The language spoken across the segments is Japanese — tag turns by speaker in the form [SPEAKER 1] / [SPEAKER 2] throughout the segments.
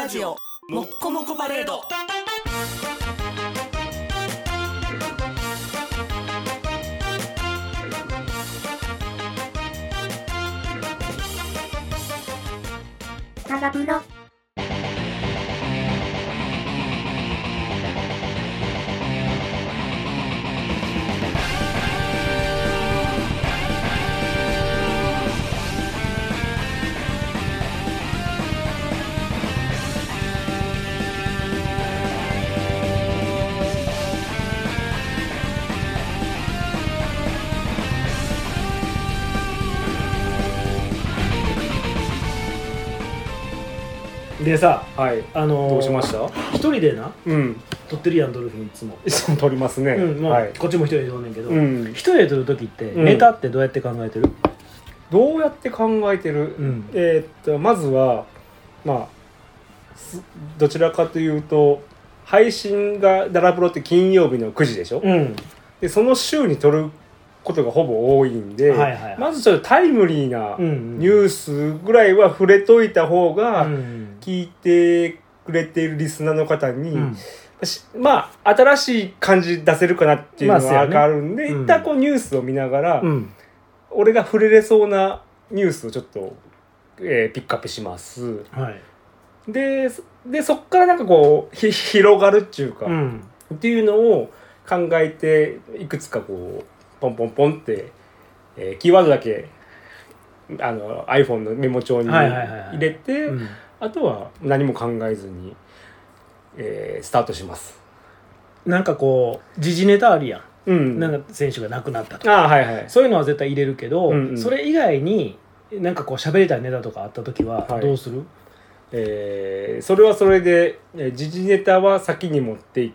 [SPEAKER 1] ラジオもっこもこパレード。
[SPEAKER 2] タガプロ。
[SPEAKER 3] でさ、
[SPEAKER 4] はい、どうしました？
[SPEAKER 3] 一人でな、
[SPEAKER 4] うん、
[SPEAKER 3] 撮ってるやん、ドルフィンいつも。
[SPEAKER 4] いつも撮りますね。
[SPEAKER 3] もう
[SPEAKER 4] はい、
[SPEAKER 3] こっちも一人で撮んねんけど、
[SPEAKER 4] 一
[SPEAKER 3] 人で撮るときって、ネタってどうやって考えてる？
[SPEAKER 4] どうやって考えてる？まずは、まあ、どちらかというと、配信がダラプロって金曜日の9時でしょ？で、その週に撮ることがほぼ多いんで、まずちょっとタイムリーなニュースぐらいは触れといた方が、聞いてくれているリスナーの方に、まあ新しい感じ出せるかなっていうのは分かるんで、一旦こうニュースを見ながら、俺が触れれそうなニュースをちょっと、ピックアップします。でそっからなんかこう広がるっていうか、っていうのを考えて、いくつかこうポンポンポンって、キーワードだけiPhone のメモ帳に入れて、あとは何も考えずに、スタートします。なんかこう
[SPEAKER 3] 時事ネタあるやん、なんか選手が亡くなったとか、そういうのは絶対入れるけど、それ以外になんかこう喋りたいネタとかあった時はどうする？
[SPEAKER 4] それはそれで、時事ネタは先に持っていって、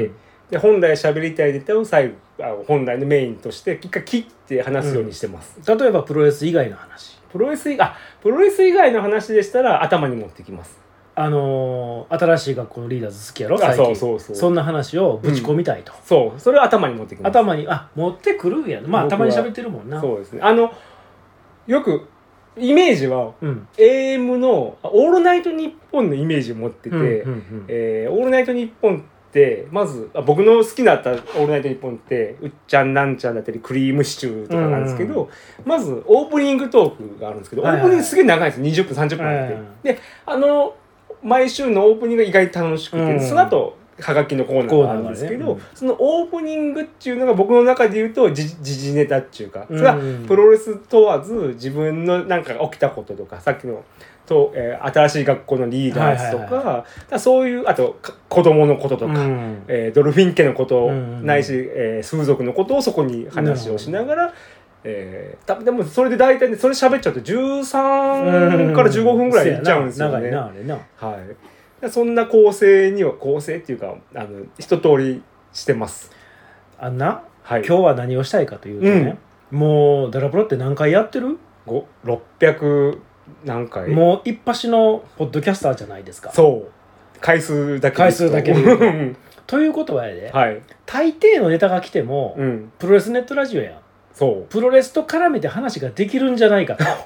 [SPEAKER 4] で本来喋りたいネタを最後本来のメインとして一回切って話すようにしてます。
[SPEAKER 3] 例えばプロレス以外の話。
[SPEAKER 4] プロレス以外の話でしたら頭に持ってきます。
[SPEAKER 3] 新しい学校のリーダーズ好きやろ最近。そんな話をぶち込みたいと。
[SPEAKER 4] それを頭に持ってきます。
[SPEAKER 3] 頭に持ってくるやん。まあたまに喋ってるもんな。
[SPEAKER 4] そうですね。よくイメージは、AM のオールナイトニッポンのイメージを持ってて、オールナイトニッポンってまず僕の好きだったオールナイトニッポンってうっちゃんなんちゃんだったりクリームシチューとかなんですけど、まずオープニングトークがあるんですけど、オープニングすげえ長いです。20分30分あって、で毎週のオープニングが意外と楽しくて、その後はがきのコーナーがあるんですけど、そのオープニングっていうのが僕の中で言うと時事ネタっていうか、それはプロレス問わず自分のなんか起きたこととか、さっきの新しい学校のリーダーズとか、そういうあと子供のこととか、ドルフィン家のこと、ないし、風俗のことをそこに話をしながら、でもそれで大体ね、それ喋っちゃうと13から15分ぐらいいっちゃうんですよね。長いなあれな。そんな構成っていうか一通りしてます。
[SPEAKER 3] 今日は何をしたいかというとね、もうダラプロって何回やってる
[SPEAKER 4] ？600何回？
[SPEAKER 3] もう一発のポッドキャスターじゃないですか。
[SPEAKER 4] そう回数だけ
[SPEAKER 3] でということはやで、大抵のネタが来ても、プロレスネットラジオやん。プロレスと絡めて話ができるんじゃないかと。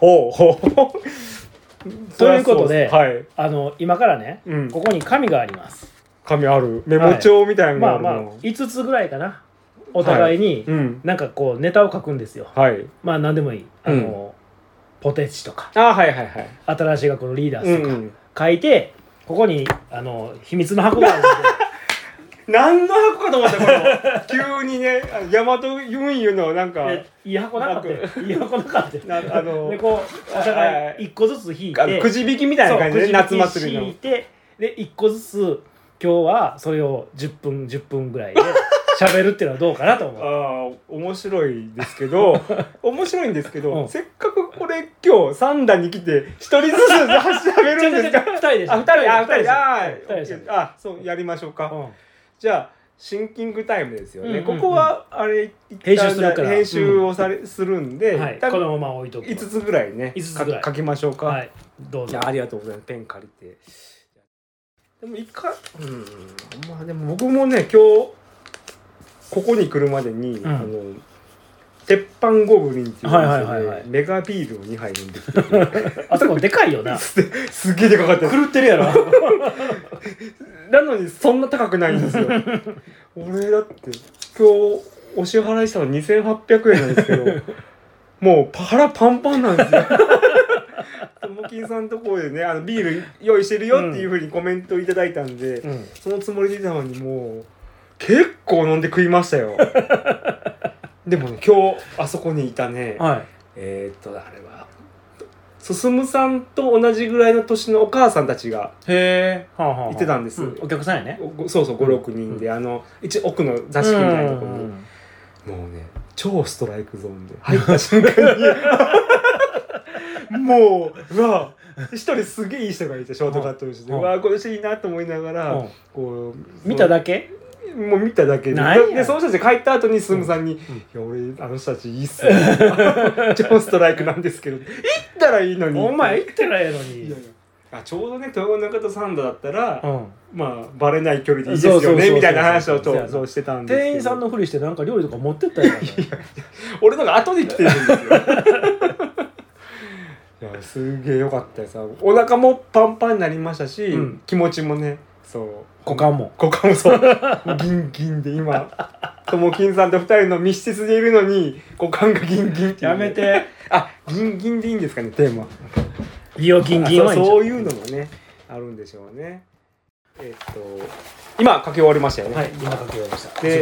[SPEAKER 3] ということで、今からね、ここに紙があります。
[SPEAKER 4] 紙ある。メモ帳みたいなのがあるの。
[SPEAKER 3] 5つぐらいかな。お互いになんかこうネタを書くんですよ。まあ何でもいい。ポテチとか、新しい学校のリーダーズとか書いて、ここに秘密の箱があるんで。
[SPEAKER 4] 何の箱かと思ったこれ急にね、大和運輸のなんか
[SPEAKER 3] いい箱なかった。いい箱なかった。でこうお互い1個ずつ引いて、
[SPEAKER 4] くじ引きみたいな感じで夏祭りの
[SPEAKER 3] 引いて、で1個ずつ今日はそれを10分ぐらいで喋るっていうのはどうかなと思う。
[SPEAKER 4] 面白いですけどせっかくこれ今日3段に来て1人ずつ喋るんですか？
[SPEAKER 3] 2人でしょ。
[SPEAKER 4] 2人そうやりましょうか。じゃあシンキングタイムですよね。ここはあれ
[SPEAKER 3] 編集するから
[SPEAKER 4] 編集をするんで、
[SPEAKER 3] このまま置いとく。5
[SPEAKER 4] つぐらいね書きましょうか。
[SPEAKER 3] どうぞ。
[SPEAKER 4] ありがとうございます。ペン借りて。でもまあでも僕もね今日ここに来るまでに、 鉄板ゴブリンっていうお店でメガビールを2杯飲んできて
[SPEAKER 3] あそこでかいよな
[SPEAKER 4] すげえでかかった
[SPEAKER 3] 狂ってるやろ
[SPEAKER 4] なのにそんな高くないんですよ俺だって今日お支払いしたの2800円なんですけどもう腹パンパンなんですよともきんさんのところでねビール用意してるよっていう風にコメントいただいたんで、そのつもりでいたのにもう結構飲んで食いましたよでもね今日あそこにいたね、あれは進さんと同じぐらいの年のお母さんたちがいてたんです、
[SPEAKER 3] お客さんやね。
[SPEAKER 4] そうそう 5,6 人で一奥の座敷みたいなところに、もうね超ストライクゾーンで入った瞬間にもうわ一人すげえいい人がいてショートカットの人で、うわこの人いいなと思いながら、こう
[SPEAKER 3] 見ただけ
[SPEAKER 4] もう見ただけでその人たち帰った後に進さんに「いや俺あの人たちいいっすよ超ストライクなんですけど行ったらいいのに」
[SPEAKER 3] お前行ったらええのに。
[SPEAKER 4] いやいやちょうどね豊中とサンドだったら、まあバレない距離でいいですよねみたいな話をそうしてたんですけど、
[SPEAKER 3] 店員さんのふりしてなんか料理とか持ってったやん
[SPEAKER 4] 俺のが後で来てるんですよいやすげえよかったよさ、お腹もパンパンになりましたし、気持ちもねそう
[SPEAKER 3] 股間も
[SPEAKER 4] そうギンギンで今ともきんさんと2人の密室でいるのに股間がギンギンっていう、
[SPEAKER 3] やめて
[SPEAKER 4] ギンギンでいいんですかねテーマ
[SPEAKER 3] いやギンギンは
[SPEAKER 4] そういうのもねあるんでしょうね。今書き終わりましたよね。
[SPEAKER 3] はい今書き終わりました。
[SPEAKER 4] で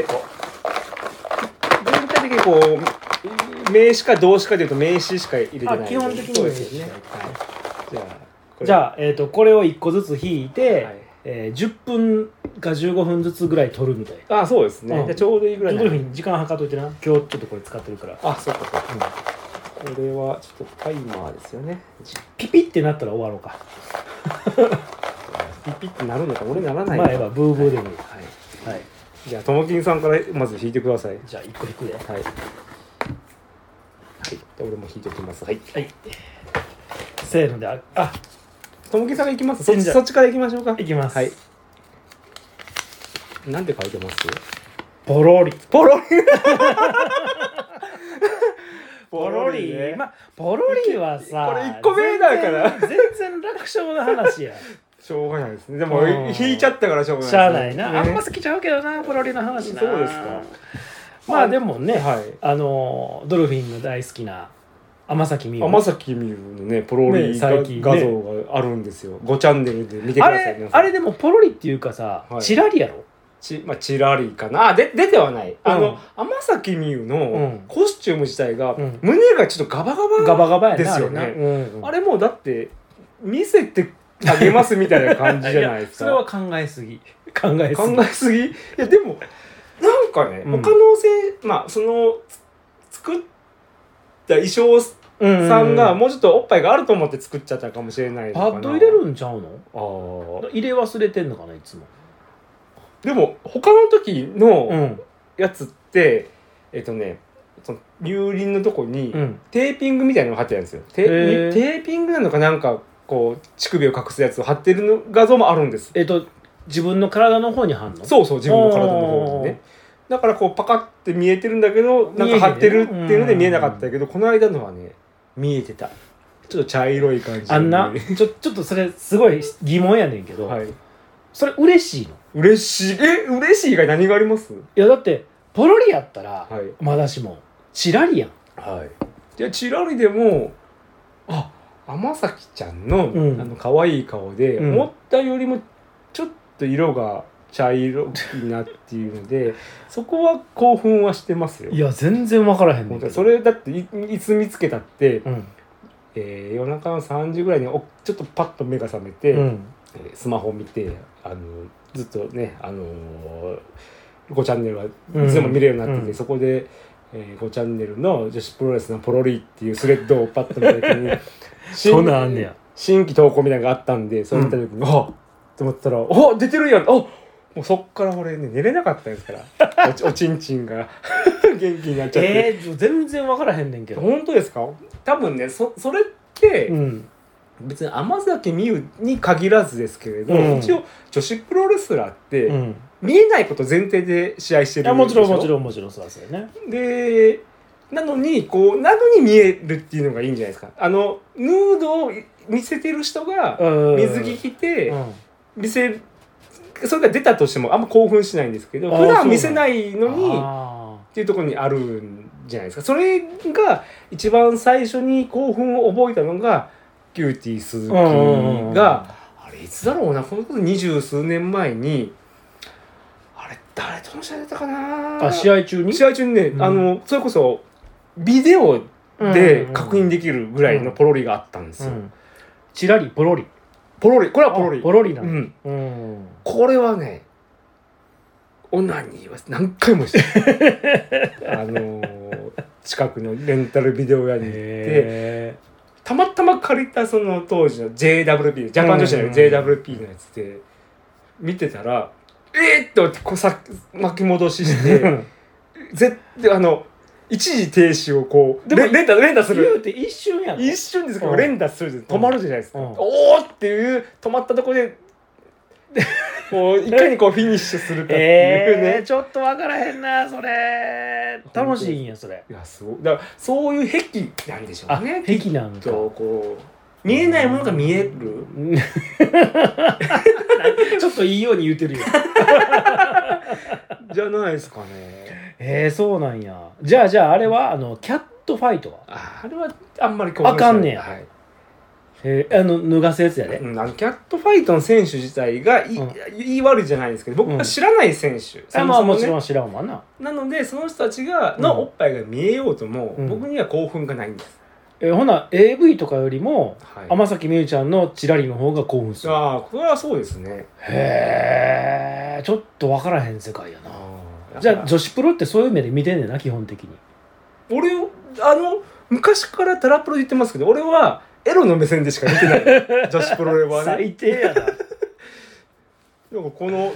[SPEAKER 4] 全体的にこう名詞か動詞かでいうと名詞しか入れてない。
[SPEAKER 3] 基本的に
[SPEAKER 4] そうですよね。
[SPEAKER 3] じゃあこれを1個ずつ引いて、10分か15分ずつぐらい取るみたいな。
[SPEAKER 4] そうですね。じゃちょうどいいぐらい。
[SPEAKER 3] 時間計っといてな。今日ちょっとこれ使ってるから。
[SPEAKER 4] そうかそうか。これはちょっとタイマーですよね。
[SPEAKER 3] ピピってなったら終わろうか。
[SPEAKER 4] ピピってなるのか俺ならない。
[SPEAKER 3] まあブーブーでもいい。はい。
[SPEAKER 4] じゃあともきんさんからまず引いてください。
[SPEAKER 3] じゃあ1個引くで。はい。はい。
[SPEAKER 4] 俺も引いておきます。はい。
[SPEAKER 3] はい。せーので
[SPEAKER 4] ともきんさんが行きます。そっちから行きましょうか。
[SPEAKER 3] 行きます。
[SPEAKER 4] はい。なんて書いてます？
[SPEAKER 3] ポロリ。
[SPEAKER 4] ポロリ。
[SPEAKER 3] ポロリ、ポロリはさ
[SPEAKER 4] これ1個目だから
[SPEAKER 3] 全然楽勝な話や
[SPEAKER 4] しょうがないですね。でも引いちゃったからしょうがないですね。
[SPEAKER 3] しゃあないな、あんま好きちゃうけどなポロリの話な。
[SPEAKER 4] そうですか。
[SPEAKER 3] まあでもね、ドルフィンの大好きな天崎みゆ
[SPEAKER 4] のねポロリ画像があるんですよ。5チャンネルで見てください。
[SPEAKER 3] あれでもポロリっていうかさ、チラリやろ。
[SPEAKER 4] チラリかな。出てはない。天崎みゆのコスチューム自体が胸がちょっとガバガバですよね。あれもうだって見せてあげますみたいな感じじゃないですか。
[SPEAKER 3] それは考えすぎ。考
[SPEAKER 4] えすぎ。いやでもなんかね、他のその作った衣装さんがもうちょっとおっぱいがあると思って作っちゃったかもしれないのかな。
[SPEAKER 3] パッド入れるんちゃうの？入れ忘れてんのかないつも。
[SPEAKER 4] でも他の時のやつって、その乳輪のとこにテーピングみたいなのが貼ってあるんですよ。テーピングなのかなんかこう乳首を隠すやつを貼ってるの画像もあるんです。
[SPEAKER 3] 自分の体の方に貼んの？
[SPEAKER 4] そう自分の体の方にね。だからこうパカって見えてるんだけどなんか貼ってるっていうので見えなかったけど、この間のはね見えてた。ちょっと茶色い感じ。
[SPEAKER 3] ちょっとそれすごい疑問やねんけど、それ嬉しいの？嬉し
[SPEAKER 4] い以外何があります？
[SPEAKER 3] いやだってポロリやったらまだしもチラリやん。
[SPEAKER 4] じゃあチラリでも天咲ちゃんの可愛い顔で思ったよりもちょっと色が茶色いなっていうのでそこは興奮はしてますよ。
[SPEAKER 3] いや全然分からへんねんけど。
[SPEAKER 4] それだっていつ見つけたって、夜中の3時ぐらいにちょっとパッと目が覚めて、スマホ見てずっとね5チャンネルはいつでも見れるようになってて、そこで、5チャンネルの女子プロレスのポロリっていうスレッドをパッと見た時に
[SPEAKER 3] そんなんあんねや。
[SPEAKER 4] 新規投稿みたいなのがあったんでそれ見た時にと思ったら出てるやん。もうそっから俺ね寝れなかったんですからおちんちんが元気になっちゃって。
[SPEAKER 3] 全然分からへんねんけど。
[SPEAKER 4] 本当ですか？多分ねそれって、別に天崎みゆに限らずですけれど、一応女子プロレスラーって、見えないこと前提で試合してるんでしょ？
[SPEAKER 3] もちろんそうですよね。
[SPEAKER 4] でなのに見えるっていうのがいいんじゃないですか。ヌードを見せてる人が水着着てそれが出たとしてもあんま興奮しないんですけど、普段見せないのにっていうところにあるんじゃないですか。それが一番最初に興奮を覚えたのがキューティー鈴木が、あれいつだろうな、このこと20数年前に、あれ誰との試合だったかな。
[SPEAKER 3] 試合中に
[SPEAKER 4] ね、それこそビデオで確認できるぐらいのポロリがあったんですよ。
[SPEAKER 3] チラリポロリ
[SPEAKER 4] これはポロリ
[SPEAKER 3] なんだ。
[SPEAKER 4] これはね、オナニーは何回もして近くのレンタルビデオ屋に行ってたまたま借りたその当時の JWP ジャパン女子の JWP のやつで見てたらって巻き戻しして一時停止を連打する。
[SPEAKER 3] 言うて一瞬やろ。
[SPEAKER 4] 一瞬ですけど連打する止まるじゃないですか。おーっていう止まったところでいかにフィニッシュするかっていうね。
[SPEAKER 3] ちょっと分からへんなそれ。楽しいんやそれ。
[SPEAKER 4] いやだからそういう癖なんでしょうね。
[SPEAKER 3] 癖なんか。
[SPEAKER 4] 見えないものが見える。
[SPEAKER 3] ちょっといいように言うてるよ。
[SPEAKER 4] じゃないですかね。
[SPEAKER 3] そうなんや。じゃああれはキャットファイトは
[SPEAKER 4] あれはあんまり
[SPEAKER 3] あかんねや。脱がすやつやで。
[SPEAKER 4] キャットファイトの選手自体が言い悪いじゃないですけど、僕は知らない選手。
[SPEAKER 3] もちろん知らんわな。
[SPEAKER 4] なのでその人たちのおっぱいが見えようとも僕には興奮がないんです。
[SPEAKER 3] ほな AV とかよりも天崎みゆちゃんのチラリの方が興奮する。
[SPEAKER 4] これはそうですね。
[SPEAKER 3] ちょっと分からへん世界やな。じゃあ女子プロってそういう目で見てんねんな基本的に。
[SPEAKER 4] 俺昔からタラプロで言ってますけど、俺はエロの目線でしか見てない女子プロレはね。
[SPEAKER 3] 最低やな。
[SPEAKER 4] なんかこの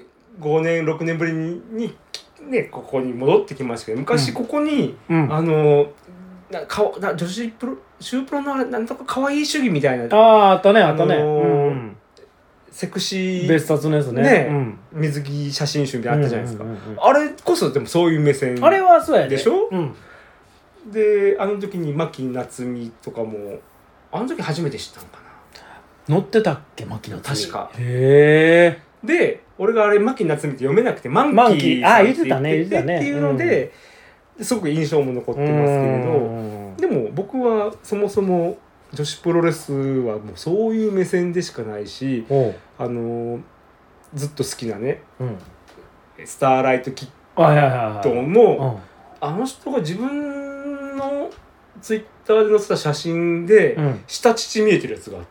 [SPEAKER 4] 5年6年ぶりにねここに戻ってきましたけど、昔ここに、女子プロシュープロのなんとか可愛い主義みたいな
[SPEAKER 3] あったね。
[SPEAKER 4] セクシー
[SPEAKER 3] 別冊のやつね。
[SPEAKER 4] 水着写真集みたいなのあったじゃないですか。あれこそでもそういう目線。
[SPEAKER 3] あれはそうや
[SPEAKER 4] でしょ。であの時に牧夏美とかもあの時初めて知ったのか
[SPEAKER 3] な。載ってたっけ牧夏美。
[SPEAKER 4] 確か。
[SPEAKER 3] へえ。
[SPEAKER 4] で俺があれ牧夏美って読めなくてマンキー
[SPEAKER 3] さんって言ってて
[SPEAKER 4] っていうのですごく印象も残ってますけれど、でも僕はそもそも女子プロレスはもうそういう目線でしかないし、ずっと好きなね、スターライトキッドもあの人が自分のツイッターで載せた写真で下乳見えてるやつがあって、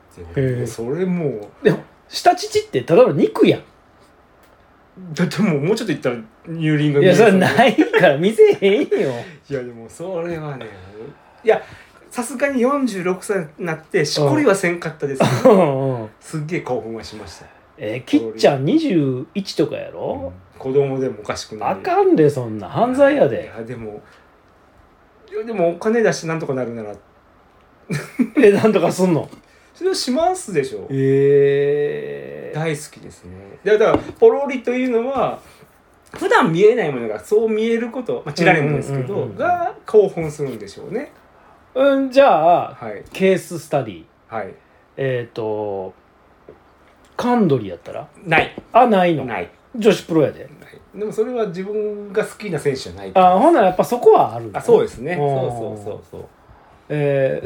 [SPEAKER 4] それもう
[SPEAKER 3] でも下乳ってただの肉やん。
[SPEAKER 4] だってもうちょっと言ったら乳輪が見
[SPEAKER 3] える。いやそれないから見せへんよ。
[SPEAKER 4] いやでもそれはね、いやさすがに46歳になってしこりはせんかったですけど、すっげえ興奮はしました。
[SPEAKER 3] きっちゃん21とかやろ、
[SPEAKER 4] 子供でもおかしくない。
[SPEAKER 3] あかんでそんな犯罪やで。
[SPEAKER 4] いやでもお金出してなんとかなるなら
[SPEAKER 3] なんとかすんの。
[SPEAKER 4] それはしますでしょ。大好きですね。だからポロリというのは普段見えないものがそう見えること、チラリもですけどが興奮するんでしょうね。
[SPEAKER 3] じゃあ、ケーススタディ、カンドリやったら
[SPEAKER 4] ない
[SPEAKER 3] ないの。
[SPEAKER 4] ない。
[SPEAKER 3] 女子プロやで。
[SPEAKER 4] でもそれは自分が好きな選手じゃない。
[SPEAKER 3] ほんならやっぱそこはある。
[SPEAKER 4] そうですね。そう。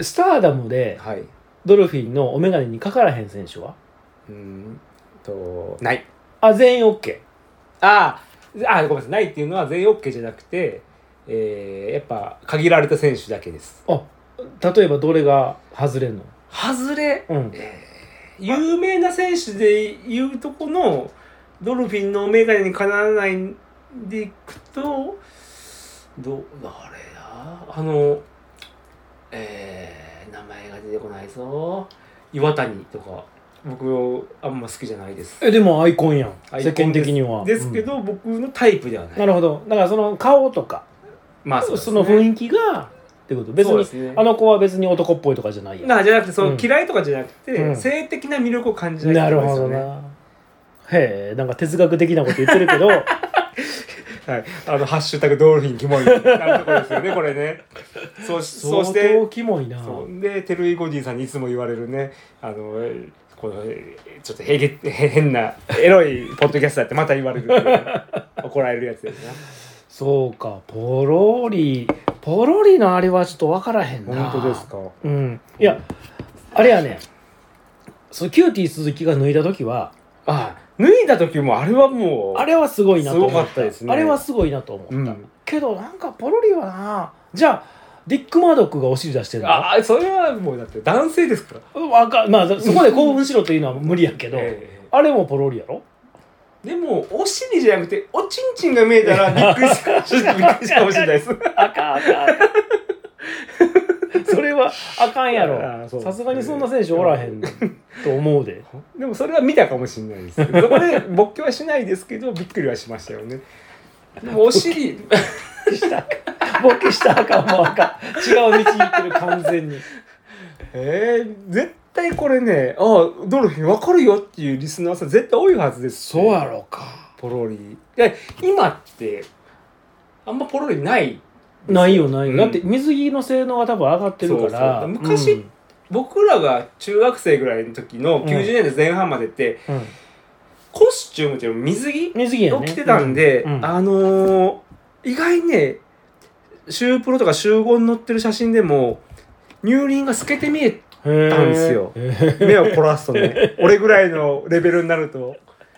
[SPEAKER 3] スターダムで、ドルフィンのお眼鏡にかからへん選手は
[SPEAKER 4] ない。
[SPEAKER 3] 全員 OK。
[SPEAKER 4] ごめんなさい。ないっていうのは全員 OK じゃなくて、やっぱ限られた選手だけです。
[SPEAKER 3] 例えばどれが外れんの？
[SPEAKER 4] 外れ、有名な選手でいうとこのドルフィンのメガネにかならないんでいくと誰だ名前が出てこないぞ。岩谷とか僕あんま好きじな
[SPEAKER 3] い
[SPEAKER 4] です。
[SPEAKER 3] でもアイコンやん世間的には。
[SPEAKER 4] ですけど、僕のタイプではない。
[SPEAKER 3] なるほど。だからその顔とかその雰囲気がってこと。別にあの子は別に男っぽいとかじゃないやん。
[SPEAKER 4] じゃなくてその嫌いとかじゃなくて、性的な魅力を感じない。
[SPEAKER 3] なるほどな。へえ、なんか哲学的なこと言ってるけど
[SPEAKER 4] はい、ハッシュタグドルフィンキモいなるところですよねこれね。そうして
[SPEAKER 3] 相当キモいな。
[SPEAKER 4] そうでテルイゴディさんにいつも言われるねこのちょっと変なエロいポッドキャストだってまた言われるっていう怒られるやつですね。
[SPEAKER 3] そうか、ポロリのあれはちょっと分からへんな。
[SPEAKER 4] 本当ですか。
[SPEAKER 3] うん。いやあれやね、そうキューティー鈴木が脱いだ時は、
[SPEAKER 4] 脱いだ時もあれはもう
[SPEAKER 3] あれはすごいなと思った。
[SPEAKER 4] すごかったですね。
[SPEAKER 3] あれはすごいなと思った、
[SPEAKER 4] うん、
[SPEAKER 3] けどなんかポロリはな、じゃあディック・マードックがお尻出してるの？
[SPEAKER 4] それはもうだって男性ですから。
[SPEAKER 3] まあそこで興奮しろというのは無理やけど、あれもポロリやろ。
[SPEAKER 4] でもお尻じゃなくておちんちんが見えたらびっくりしたかもしれないです。
[SPEAKER 3] あかんそれはあかんやろ。さすがにそんな選手おらへんと思うで。
[SPEAKER 4] でもそれは見たかもしれないです。そこで勃起はしないですけどびっくりはしましたよね。でもお尻
[SPEAKER 3] 勃起したらあかん、もうあかん、違う道に行ってる完全に。
[SPEAKER 4] 絶対これね、ドルフィン分かるよっていうリスナーさん絶対多いはずです、
[SPEAKER 3] そうやろうか。
[SPEAKER 4] ポロリで今ってあんまポロリない
[SPEAKER 3] よ、だって水着の性能が多分上がってるから。
[SPEAKER 4] そう昔、僕らが中学生ぐらいの時の90年代前半までって、コスチュームっていうの水着を着てたんで、意外にねシュープロとかシューゴン載ってる写真でも乳輪が透けて見えたんですよ。目を凝らすとね俺ぐらいのレベルになると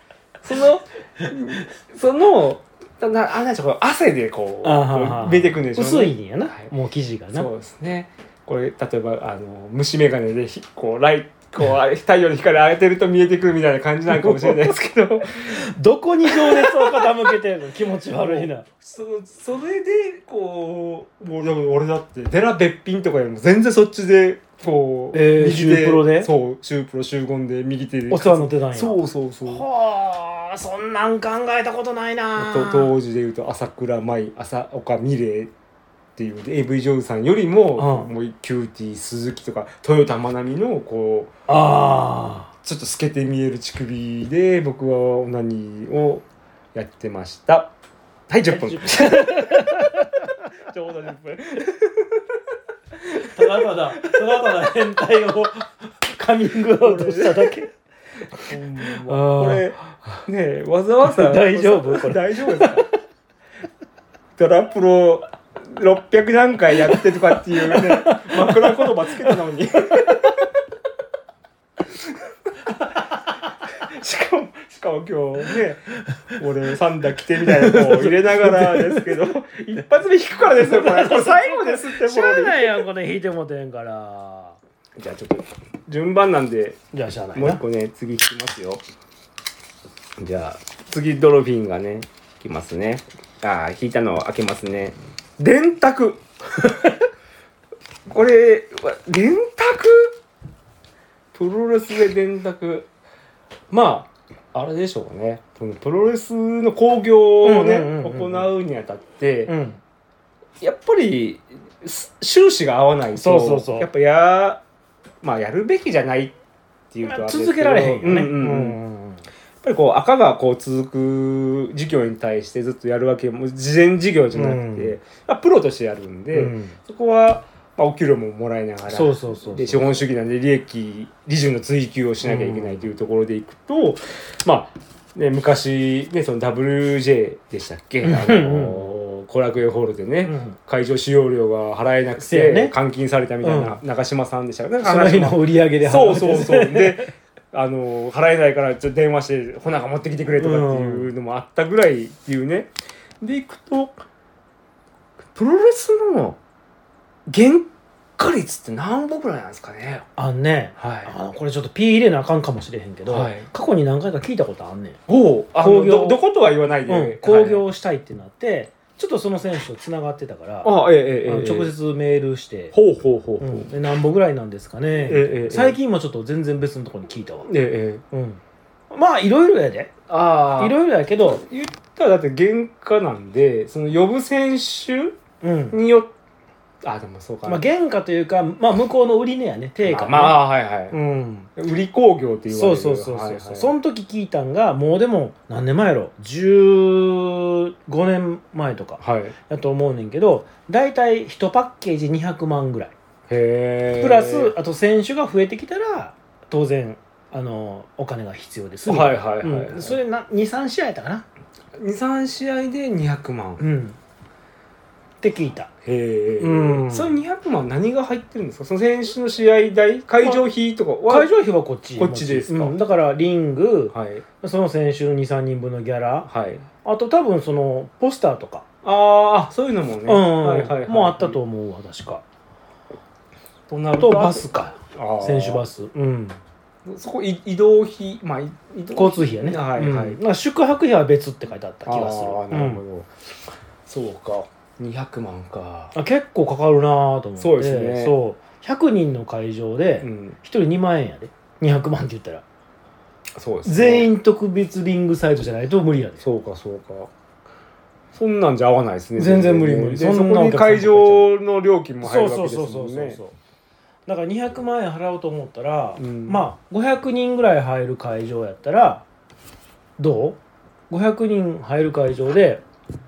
[SPEAKER 4] 汗でこう見えてくるんでしょうね。
[SPEAKER 3] 薄いんやな、もう生地がな。
[SPEAKER 4] そうですね。これ例えば虫眼鏡でこう太陽の光当てると見えてくるみたいな感じなのかもしれないですけど
[SPEAKER 3] どこに情熱を傾けてるの？気持ち悪いな。
[SPEAKER 4] それでこうもう俺だって寺べっぴんとかよりも全然そっちでこう、
[SPEAKER 3] 右手シュープロで、
[SPEAKER 4] そうシュープロシューゴンで右手で
[SPEAKER 3] お世話になってたんや。
[SPEAKER 4] そう
[SPEAKER 3] はあ、そんなん考えたことないな。
[SPEAKER 4] 当時でいうと朝倉舞、朝岡美玲っていう AV 女優さんよりも、もうキューティー鈴木とか豊田真奈美のこうちょっと透けて見える乳首で僕はオナニーをやってました。はい、10分ちょうど10分
[SPEAKER 3] ただ変態をカミングアウトしただけ。
[SPEAKER 4] これねわざわざ
[SPEAKER 3] 大丈夫これ
[SPEAKER 4] 大丈夫ですかドラプロ600何回やってとかっていうね枕言葉つけたのにしかも今日ね俺サンダー着てみたいなのを入れながらですけど一発目引くからですよこれ最後ですって
[SPEAKER 3] しゃあないやんこれ引いてもてんから。
[SPEAKER 4] じゃあちょっと順番なんで
[SPEAKER 3] じゃあしゃあないな。
[SPEAKER 4] もう一個ね次引きますよ。じゃあ次ドルフィンがね引きますね。引いたのを開けますね。電卓これ電卓プロレスで電卓まああれでしょうね。プロレスの興行をね行うにあたって、やっぱり収支が合わないとやっぱやるべきじゃないっていうと
[SPEAKER 3] 続けられへんよね。
[SPEAKER 4] やっぱりこう赤がこう続く事業に対してずっとやるわけも事前事業じゃなくて、プロとしてやるんで、そこはお給料ももらいながらで資本主義なんで利潤の追求をしなきゃいけないというところでいくと、昔ねその WJ でしたっけ後楽園ホールでね、会場使用料が払えなくて監禁されたみたいな中島さんでしたかね。
[SPEAKER 3] その日の売り上げで
[SPEAKER 4] 払ってそうで払えないからちょっと電話してほなが持ってきてくれとかっていうのもあったぐらいっていうね。でいくとプロレスの原価率って何本ぐらいなんですかね。これちょっと P 入れなあかんかもしれへんけど、過去に何回か聞いたことあんねん。どことは言わないで、
[SPEAKER 3] 興行したいってなってちょっとその選手とつながってたから直接メールしてで何本ぐらいなんですかね。最近もちょっと全然別のところに聞いたわ。まあいろいろやでいろいろやけど
[SPEAKER 4] 言ったらだって原価なんでその呼ぶ選手によってでもそうか、
[SPEAKER 3] まあ、原価というか、まあ、向こうの売り値やね、定価ね。
[SPEAKER 4] まあはいはい、
[SPEAKER 3] うん、
[SPEAKER 4] 売り工業って言われる。
[SPEAKER 3] そう、はいはい、その時聞いたんがもうでも何年前やろ、15年前とかやと思うねんけど、だいたい1パッケージ200万ぐらい。へプラスあと選手が増えてきたら当然お金が必要です。はいはいはい、うん、それ23試合やったかな。
[SPEAKER 4] 23試合で200万、
[SPEAKER 3] うんって聞いた。
[SPEAKER 4] へえ、うん、それ200万何が入ってるんですか？その選手の試合代、会場費とかは？
[SPEAKER 3] 会場費はこっち
[SPEAKER 4] ですか、
[SPEAKER 3] うん、だからリング、はい、その選手の 2,3 人分のギャラ、はい、あと多分そのポスターとか
[SPEAKER 4] そういうのもね、
[SPEAKER 3] はいはいはい、もうあったと思うわ確か。となるとバスか、選手バス、うん、
[SPEAKER 4] そこ移動費、まあ、
[SPEAKER 3] 交通費やね、はいはい、うん、宿泊費は別って書いてあった気がする。
[SPEAKER 4] なるほど、そうか、200万か。
[SPEAKER 3] 結構かかるなと思って。
[SPEAKER 4] そうですね。
[SPEAKER 3] そう100人の会場で1人2万円やで、200万って言ったら。
[SPEAKER 4] そうですね。
[SPEAKER 3] 全員特別リングサイトじゃないと無理やで。
[SPEAKER 4] そうかそうか。そんなんじゃ合わないですね。
[SPEAKER 3] 全然無理。
[SPEAKER 4] そこに会場の料金も入るわけですもんね。そう
[SPEAKER 3] だから200万円払おうと思ったら、まあ500人ぐらい入る会場やったらどう ?500 人入る会場で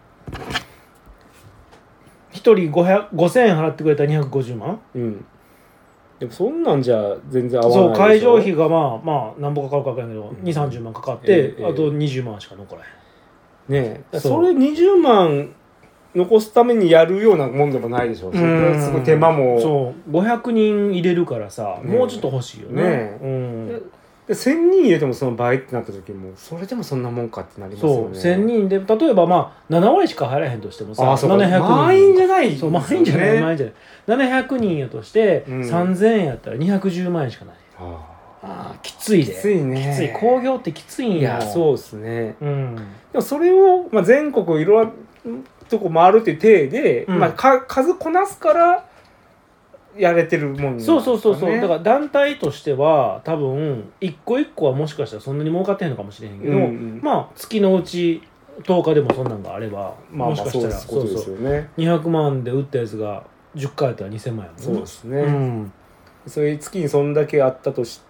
[SPEAKER 3] 1人5,000円払ってくれたら250万、
[SPEAKER 4] うん、でもそんなんじゃ全然合わないでしょ。
[SPEAKER 3] そう、会場費がまあ何ぼかかるか分からんけど、2,30 万かかって、あと20万しか残ら
[SPEAKER 4] へんねえ。それ20万残すためにやるようなもんでもないでしょうし、すごい手間も。
[SPEAKER 3] そう500人入れるからさ、もうちょっと欲しいよね。
[SPEAKER 4] で1000人入れてもその倍ってなった時もそれでもそんなもんかってなりますよね。
[SPEAKER 3] そう1000人で例えばまあ7割しか入らへんとしてもさ、
[SPEAKER 4] 700人満員じゃない、
[SPEAKER 3] そう満員じゃない700人やとして、3000円やったら210万円しかない。きついで。
[SPEAKER 4] きついね。
[SPEAKER 3] きつい。興行ってきついんや。
[SPEAKER 4] いやそうですね、でもそれを、全国いろんなとこ回るっていう体で、数こなすからやれてるもんなんですかね。
[SPEAKER 3] そうだから団体としては多分一個一個はもしかしたらそんなに儲かってへんのかもしれへんけど、まあ月のうち10日でもそんなんがあれば、もしかしたら200万で売ったやつが10回やったら2000万やもんね。
[SPEAKER 4] そうですね、そういう月にそんだけあったとして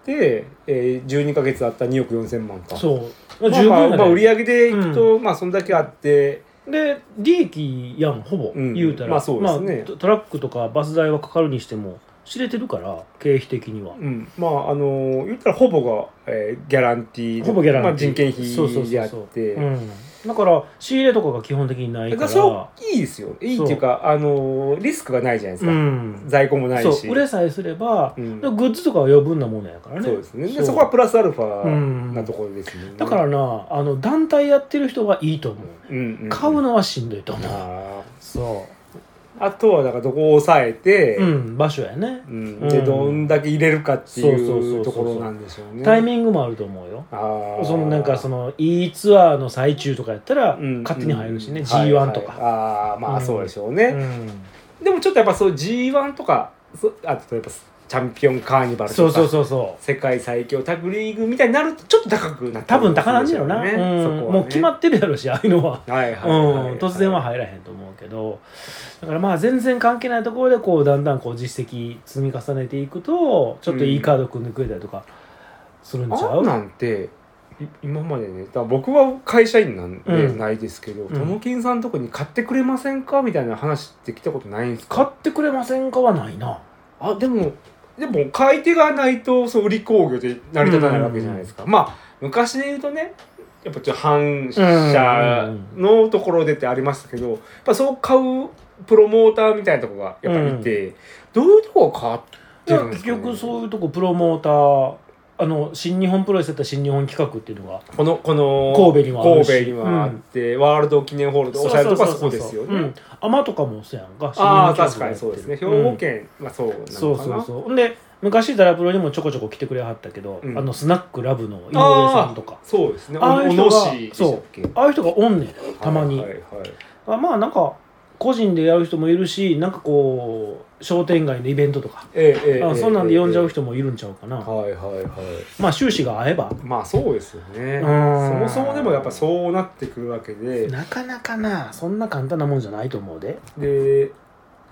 [SPEAKER 4] 、12ヶ月あったら2億4000万か。そう十分売り上げでいくと、そんだけあって
[SPEAKER 3] で利益やんほぼ、言うたら、そうですね、トラックとかバス代はかかるにしても知れてるから経費的には、
[SPEAKER 4] 言ったらほぼが、ギャランティー、
[SPEAKER 3] ほぼギャランティー、
[SPEAKER 4] 人件費であって、
[SPEAKER 3] だから仕入れとかが基本的にないから、
[SPEAKER 4] そういいですよ。いいっていうかリスクがないじゃないですか、在庫もないし、
[SPEAKER 3] 売れさえすれば、グッズとかは余分なものやからね。
[SPEAKER 4] そうですね。でそこはプラスアルファなところですね。
[SPEAKER 3] だからな団体やってる人はいいと思う、買うのはしんどいと思う。そう
[SPEAKER 4] あとはだからどこを抑えて、
[SPEAKER 3] 場所やね、
[SPEAKER 4] でどんだけ入れるかっていうところなんでしょうね。
[SPEAKER 3] タイミングもあると思うよ。なんかいいツアーの最中とかやったら勝手に入るしね、G1 とか。
[SPEAKER 4] そうでしょうね。でもちょっとやっぱそう G1 とか、あとやっぱチャンピオンカーニバルとか世界最強タッグリーグみたいになるとちょっと高くなって、
[SPEAKER 3] 多分高なんじゃろうな、もう決まってるやろし、ああいうのは突然は入らへんと思うけど、だから全然関係ないところでだんだん実績積み重ねていくとちょっといいカード組んでくれたりとかするんちゃう？
[SPEAKER 4] なんて今までね、僕は会社員なんでないですけど、ともきんさんのとこに買ってくれませんかみたいな話って来たことないんですか？
[SPEAKER 3] 買ってくれませんかはないな。
[SPEAKER 4] でも買い手がないと売り工業で成り立たないわけじゃないですか。昔で言うとね、やっぱ反社のところでってありましたけど、やっぱそう買うプロモーターみたいなところがやっぱりいて、どういうところが変わってるんですかね。
[SPEAKER 3] 結局そういうとこプロモーター、新日本プロレスだったら新日本企画っていうのが
[SPEAKER 4] この
[SPEAKER 3] 神戸には
[SPEAKER 4] あって、ワールド記念ホールでおしゃれとかそこですよね。
[SPEAKER 3] 天とかもそうやんか。
[SPEAKER 4] 確かにそうですね。兵庫県はそうなのかな。
[SPEAKER 3] そうで昔ダラプロにもちょこちょこ来てくれはったけど、スナックラブの井上さんとか、
[SPEAKER 4] そうですね。
[SPEAKER 3] ああいう人がおんねん、たまに。なんか個人でやる人もいるし、なんか商店街のイベントとか、そんなんで呼んじゃう人もいるんちゃうかな。収支が合えば。
[SPEAKER 4] そうですよね。そもそもでもやっぱそうなってくるわけで、
[SPEAKER 3] なかなかそんな簡単なもんじゃないと思うで。
[SPEAKER 4] で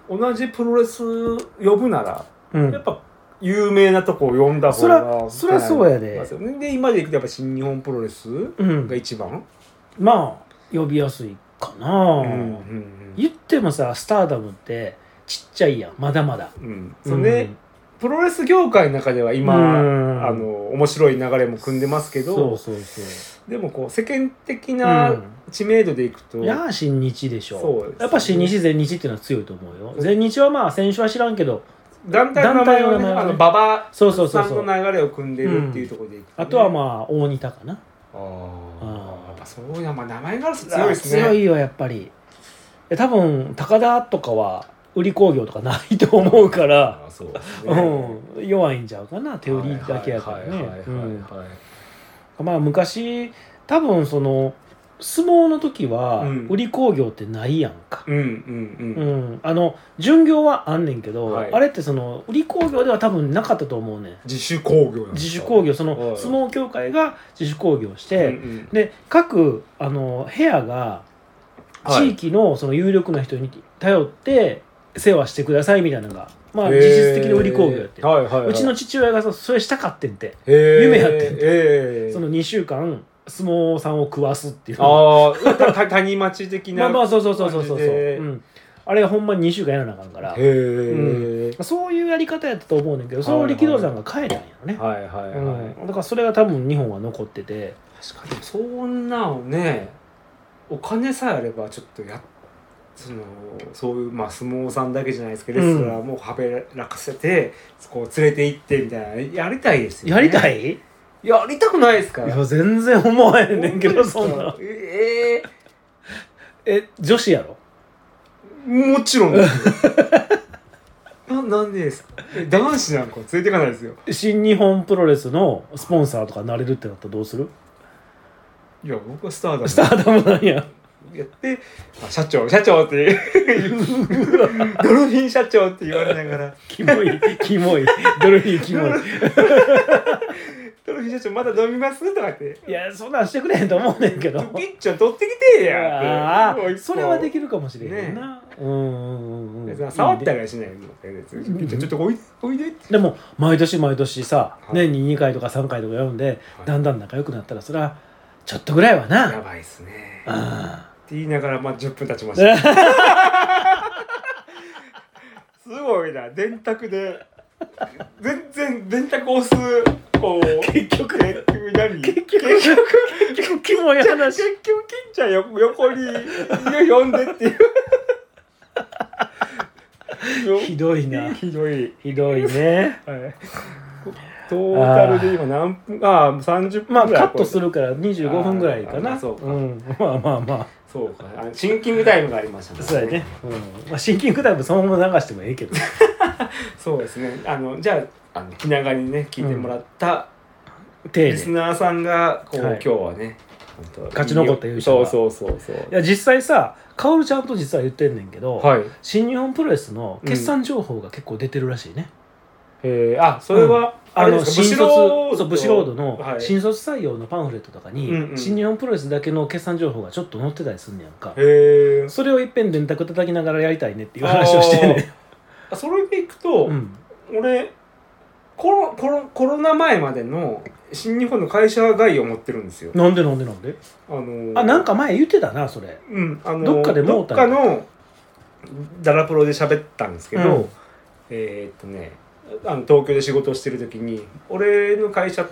[SPEAKER 4] 同じプロレス呼ぶなら、やっぱ有名なとこを呼んだ方が
[SPEAKER 3] そりゃそうやで。
[SPEAKER 4] で今でいくとやっぱ新日本プロレスが一番、
[SPEAKER 3] まあ呼びやすいかな、言ってもさスターダムってちっちゃいやんまだまだ、
[SPEAKER 4] それでプロレス業界の中では今、面白い流れも組んでますけど、でもこう世間的な知名度でいくと、
[SPEAKER 3] いや新日でしょ。やっぱ新日全日っていうのは強いと思うよ。全日はまあ選手は知らんけど
[SPEAKER 4] 団体の名前はね馬場さんの流れを組んでるっていうところでいくと、
[SPEAKER 3] あとはまあ大仁田かな。
[SPEAKER 4] やっぱそういう名前があると強いですね。
[SPEAKER 3] 強いよやっぱり。多分高田とかは売り工業とかないと思うから弱いんちゃうかな手売りだけやからね。まあ昔多分その相撲の時は売り工業ってないやんか。巡業はあんねんけど、あれってその売り工業では多分なかったと思うねん。
[SPEAKER 4] 自主工業
[SPEAKER 3] その相撲協会が自主工業して、で各部屋が地域のその有力な人に頼って世話してくださいみたいなのがまあ実質的に売り工業やって、うちの父親がそれしたかってんて夢やってんて、その2週間相撲さんを食わすっていう
[SPEAKER 4] 谷町的な
[SPEAKER 3] まあそうあれがほんまに2週間やらなあかんから、そういうやり方やったと思うねんけど、その力道山が変えたんやろね。だからそれが多分日本は残ってて、
[SPEAKER 4] 確かにそんなのねお金さえあればちょっとそういうまあ相撲さんだけじゃないですけどレストランもはべらかせてこう連れて行ってみたいなやりたいですよね。
[SPEAKER 3] やりたい？
[SPEAKER 4] やりたくないですか？
[SPEAKER 3] いや全然思わへんねんけどそんな。女子やろ？
[SPEAKER 4] もちろんですよ。なんでですか？男子なんか連れていかないですよ。
[SPEAKER 3] 新日本プロレスのスポンサーとかなれるってなったらどうする？
[SPEAKER 4] いや僕はスターダム
[SPEAKER 3] なんや。
[SPEAKER 4] やって社長ってドルフィン社長って言われながら
[SPEAKER 3] キモいドルフィンキモい
[SPEAKER 4] ドルフィン社長まだ飲みますとかって、
[SPEAKER 3] いやそんなんしてくれへんと思うねんけど、
[SPEAKER 4] ピッチャー取ってきてや
[SPEAKER 3] ってそれはできるかもしれへんな。
[SPEAKER 4] 触ったりはしないの。ピッチャーちょっとおいでって。
[SPEAKER 3] でも毎年さ年に2回とか3回とかやるんでだんだん仲良くなったらそれはちょっとぐらいはな
[SPEAKER 4] やばいっすねって言いながらまあ10分経ちましたすごいな電卓で全然電卓押すこう
[SPEAKER 3] 結局
[SPEAKER 4] 何
[SPEAKER 3] キモい話
[SPEAKER 4] 結局金ちゃん横に呼んでっていう
[SPEAKER 3] ひどいな
[SPEAKER 4] ひどい
[SPEAKER 3] ね、
[SPEAKER 4] トータルで今何分30分ぐらい
[SPEAKER 3] カットするから25分ぐらいかな。
[SPEAKER 4] そうか、
[SPEAKER 3] まあ
[SPEAKER 4] そうかシンキングタイムがありましたね。
[SPEAKER 3] そうやね、シンキングタイムそのまま流してもいいけど
[SPEAKER 4] そうですね。じゃあ気長にね聞いてもらったリスナーさんがこう、今日はね
[SPEAKER 3] 勝ち残った優勝が
[SPEAKER 4] そういや
[SPEAKER 3] 実際さカオルちゃんと実は言ってんねんけど、新日本プロレスの決算情報が結構出てるらしいね。
[SPEAKER 4] それは、
[SPEAKER 3] ブシロードの新卒採用のパンフレットとかに、新日本プロレスだけの決算情報がちょっと載ってたりすんねやんか。それをいっぺん電卓叩きながらやりたいねっていう話をしてね。
[SPEAKER 4] それでいくと、俺コロナ前までの新日本の会社概要を持ってるんですよ。
[SPEAKER 3] なんでなんか前言ってたなそれ。どっか
[SPEAKER 4] のダラプロで喋ったんですけど、東京で仕事をしてる時に俺の会社って、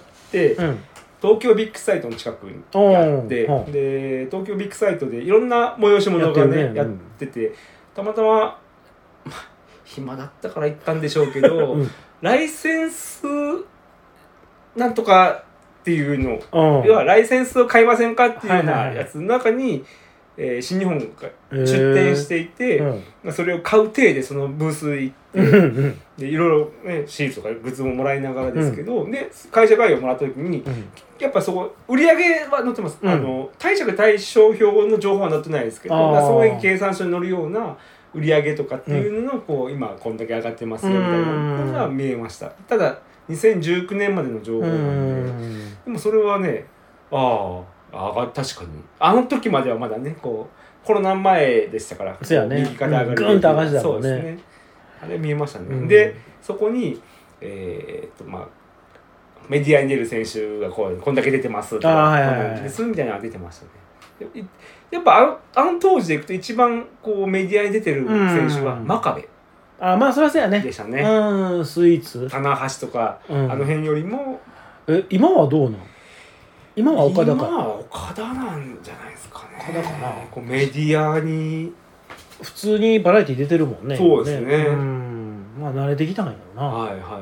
[SPEAKER 4] 東京ビッグサイトの近くにあって、で東京ビッグサイトでいろんな催し物がねやってて、たまたま暇だったから行ったんでしょうけど、ライセンスなんとかっていうの、要はライセンスを買いませんかっていうようなやつの中に新日本が出店していて、それを買う体でそのブース行ってでいろいろ、ね、シールとかグッズももらいながらですけど、で会社概要をもらった時に、やっぱそこ売上は載ってます、貸借対照表の情報は載ってないですけど、そういう計算書に載るような売上とかっていうののこう今こんだけ上がってますよみたいなのが見えました。ただ2019年までの情報なんで、でもそれはね確かにあの時まではまだねこうコロナ前でしたから、
[SPEAKER 3] そうやね、
[SPEAKER 4] 右肩上がりで
[SPEAKER 3] グンと上がってたもんね。
[SPEAKER 4] そうですね、あれ見えましたね、でそこにまあメディアに出る選手がこんだけ出てますとかですみたいなのが出てましたね。やっぱあの当時でいくと一番こうメディアに出てる選手は真壁
[SPEAKER 3] まあそりゃそうやね
[SPEAKER 4] でしたね。
[SPEAKER 3] スイーツ
[SPEAKER 4] 棚橋とか、あの辺よりも
[SPEAKER 3] 今はどうなん？今は岡田か。
[SPEAKER 4] 今は岡田なんじゃないですかね。
[SPEAKER 3] 岡田かな。
[SPEAKER 4] こうメディアに
[SPEAKER 3] 普通にバラエティ出てるもんね。
[SPEAKER 4] そうですね。
[SPEAKER 3] まあ慣れてきたんやろな。
[SPEAKER 4] はいはいはい。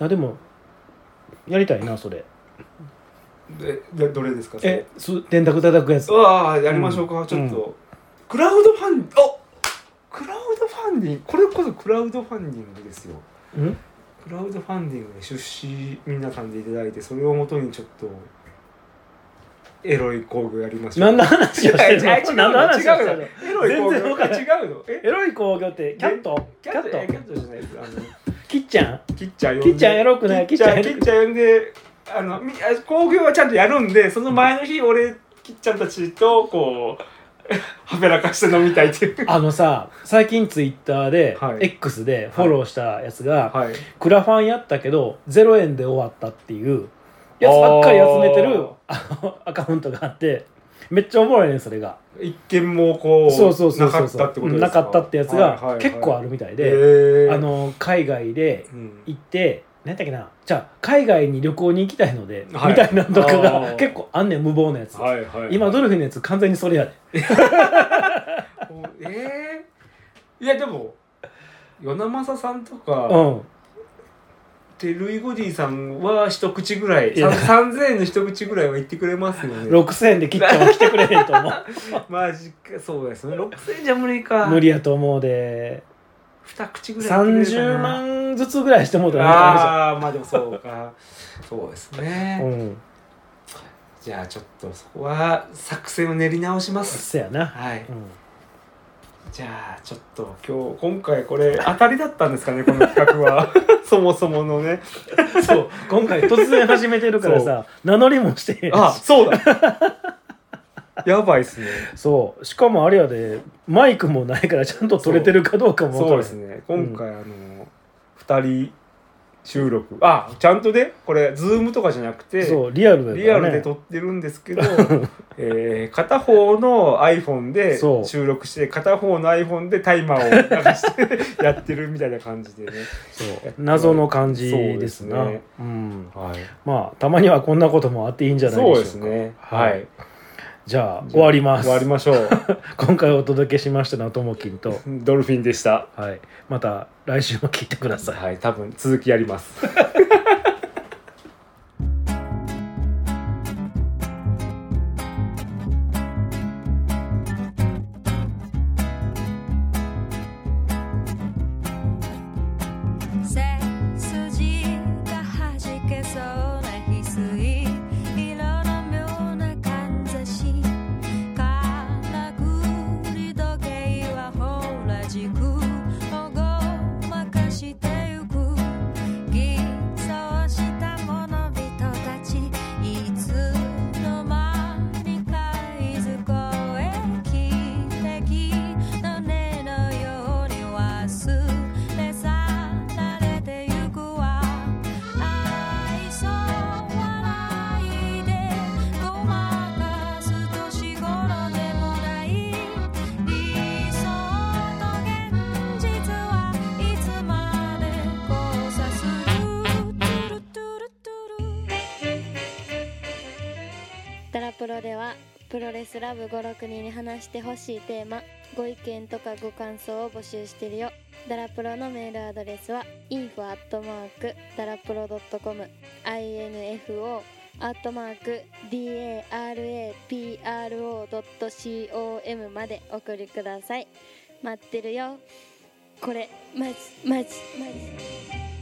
[SPEAKER 3] でもやりたいなそれ。
[SPEAKER 4] でどれですか？
[SPEAKER 3] 電卓叩くやつ。
[SPEAKER 4] やりましょうか、ちょっと。クラウドファンディング、これこそクラウドファンディングですよ。クラウドファンディングで出資皆さんでいただいて、それをもとにちょっとエロい工業やりましょう。
[SPEAKER 3] 何の話をしてるの？何の話をしてるの？
[SPEAKER 4] エロい工業違うの？
[SPEAKER 3] エロい工業ってキャット
[SPEAKER 4] じゃないです。
[SPEAKER 3] キッちゃん
[SPEAKER 4] エロくない。キッちゃん呼んで工業はちゃんとやるんで、その前の日俺キッちゃんたちとこうはべらかして飲みたいっていう。
[SPEAKER 3] さ、最近ツイッターで、X でフォローしたやつが、クラファンやったけど0円で終わったっていうやつばっかり集めてるアカウントがあって、めっちゃおもろいねそれが。
[SPEAKER 4] 一件もこうなかったってことですか？
[SPEAKER 3] なかったってやつが結構あるみたいで、海外で行って、何だっけな、じゃあ海外に旅行に行きたいので、みたいなのとかが結構あんねん、無謀なやつ。今ドルフィンのやつ完全にそれやで。
[SPEAKER 4] いやでも与那政さんとか、でルイ・ゴディさんは一口ぐらい、3000円の一口ぐらいは言ってくれますよね。
[SPEAKER 3] 6000円で切っても来てくれへんと思う。
[SPEAKER 4] マジか、そうですね。6000円じゃ無理か。
[SPEAKER 3] 無理やと思うで。
[SPEAKER 4] 2口ぐらい
[SPEAKER 3] 30万ずつぐらいしてもうたら
[SPEAKER 4] まあでもそうか。そうですね。じゃあちょっとそこは作戦を練り直します。
[SPEAKER 3] そうやな。
[SPEAKER 4] はい。じゃあちょっと今回これ当たりだったんですかね、この企画は。そもそものね。
[SPEAKER 3] そう今回突然始めてるからさ、名乗りもしてへんし。
[SPEAKER 4] そうだ。やばいっすね。
[SPEAKER 3] そう、しかもあれやで、マイクもないからちゃんと撮れてるかどうかも分からない。
[SPEAKER 4] そうですね。今回2人収録、ちゃんとね、これズームとかじゃなくて、
[SPEAKER 3] そうリアル
[SPEAKER 4] で撮ってるんですけど、片方の iPhone で収録して、片方の iPhone でタイマーを流してやってるみたいな感じでね。
[SPEAKER 3] そう謎の感じですな。まあたまにはこんなこともあっていいんじゃないでしょうか。
[SPEAKER 4] そうですね。はい。
[SPEAKER 3] じゃあ終わります。
[SPEAKER 4] 終わりましょう。
[SPEAKER 3] 今回お届けしましたのはともきんと
[SPEAKER 4] ドルフィンでした。
[SPEAKER 3] はい。また来週も聞いてください。
[SPEAKER 4] はい。多分続きやります。
[SPEAKER 2] ダラプロではプロレスラブ56人に話してほしいテーマ、ご意見とかご感想を募集してるよ。ダラプロのメールアドレスは info@darapro.com info@darapro.com まで送りください。待ってるよ。これマジ